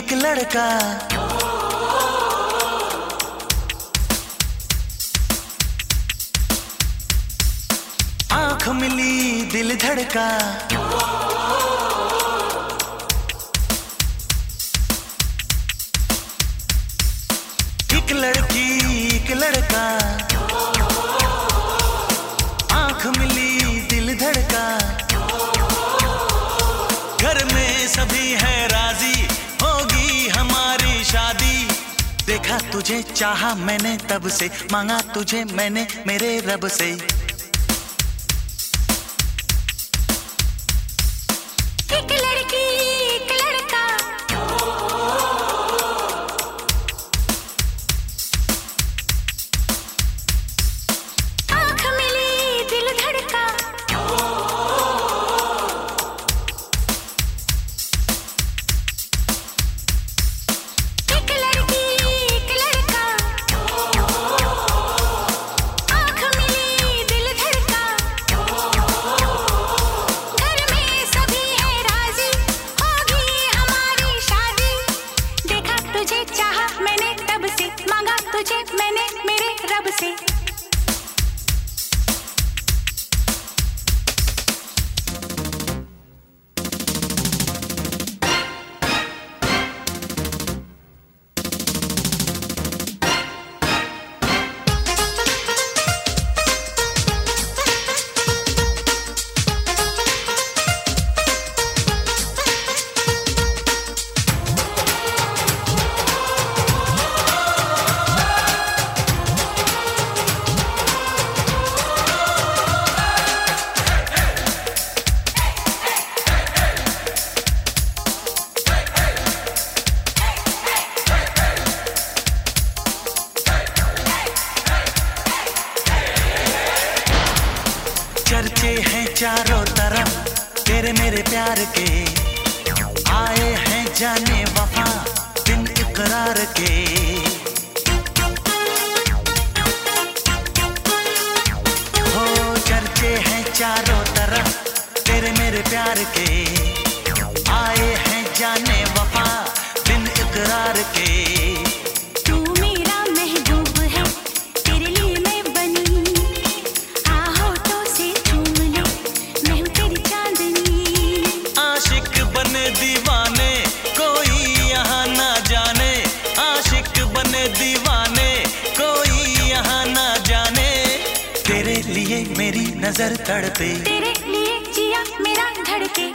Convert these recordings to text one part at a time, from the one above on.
एक लड़का, आंख मिली दिल धड़का, एक लड़की एक लड़का, आंख मिली दिल धड़का, घर में सभी है राजी, होगी हमारी शादी। देखा तुझे चाहा मैंने तब से, मांगा तुझे मैंने मेरे रब से। एक लड़की एक लड़का, आंख मिली दिल धड़का, एक लड़की एक लड़का, आंख मिली दिल धड़का, घर में सभी है राजी, होगी हमारी शादी। देखा तुझे चाहा मैंने तब से, मांगा तुझे मैंने मेरे रब से। चर्चे हैं चारों तरफ तेरे मेरे प्यार के, आए हैं जाने वफा बिन इकरार के। हो चर्चे हैं चारों तरफ तेरे मेरे प्यार के, आए हैं जाने वफा बिन इकरार के। तू मेरा महबूब है, तेरे लिए मैं बनी, होठों से चूम ले, मैं हूँ तेरी चांदनी। आशिक बने दीवाने कोई यहाँ ना जाने, आशिक बने दीवाने कोई यहाँ ना जाने। तेरे लिए मेरी नजर तड़पे, तेरे लिए जिया मेरा धड़के।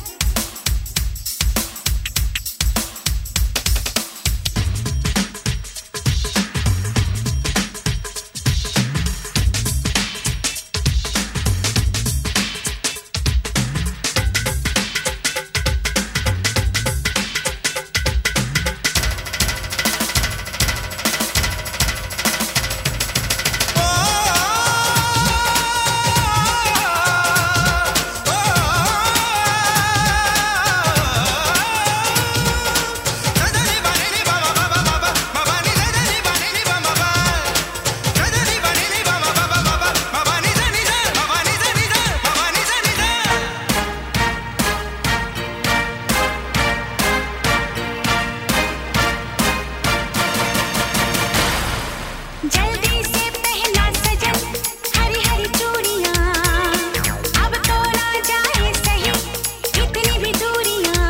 जल्दी से पहना सजन हरी हरी चूड़ियां, अब तो ना जाए सही इतनी भी दूरियां।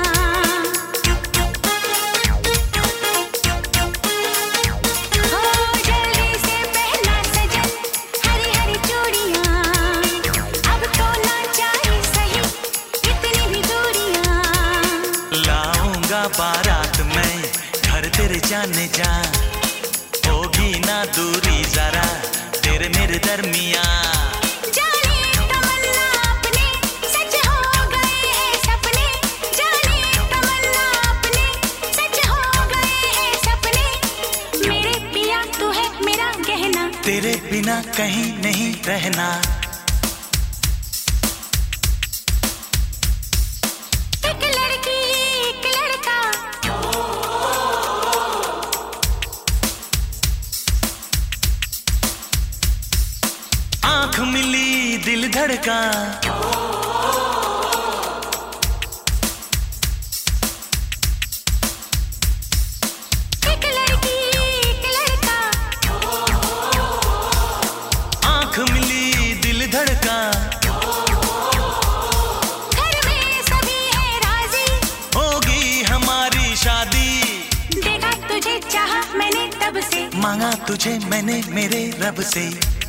हो जल्दी से पहना सजन हरी हरी चूड़ियां, अब तो ना जाए सही इतनी भी दूरियां। लाऊंगा बारात में घर तेरे जाने जा, होगी ना दूरी जरा तेरे मेरे दरमिया। जाने तमन्ना अपने सच हो गए हैं सपने, जाने तमन्ना अपने सच हो गए हैं सपने। मेरे पिया तू है मेरा गहना, तेरे बिना कहीं नहीं रहना। एक लड़की एक लड़का, आंख मिली दिल धड़का, तब से मांगा तुझे मैंने मेरे रब से।